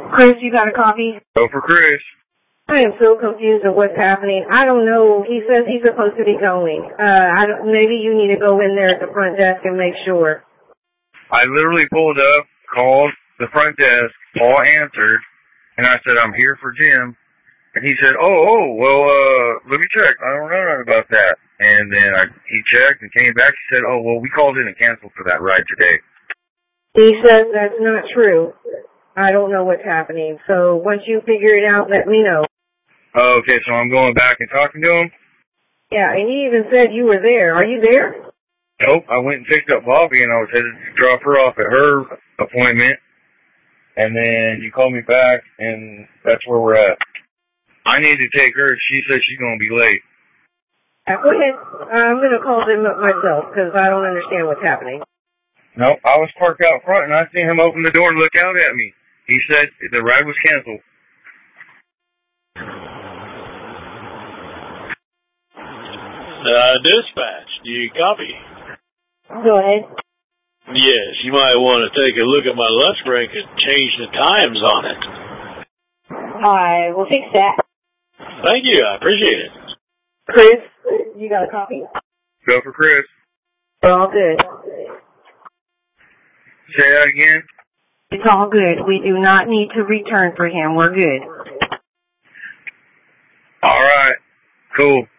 Chris, you got a copy? Go for Chris. I am so confused of what's happening. I don't know. He says he's supposed to be going. Maybe you need to go in there at the front desk and make sure. I literally pulled up, called the front desk, Paul answered, and I said, I'm here for Jim. And he said, let me check. I don't know nothing about that. And then he checked and came back. He said, we called in and canceled for that ride today. He says that's not true. I don't know what's happening. So once you figure it out, let me know. Okay, so I'm going back and talking to him? Yeah, and he even said you were there. Are you there? Nope, I went and picked up Bobby, and I was headed to drop her off at her appointment. And then you called me back, and that's where we're at. I need to take her. She said she's going to be late. Go ahead. I'm going to call them up myself, because I don't understand what's happening. No, I was parked out front, and I seen him open the door and look out at me. He said the ride was canceled. Dispatch, do you copy? Go ahead. Yes, you might want to take a look at my lunch break and change the times on it. I will fix that. Thank you, I appreciate it. Chris, you got a copy? Go for Chris. All good. Say that again? It's all good. We do not need to return for him. We're good. All right. Cool.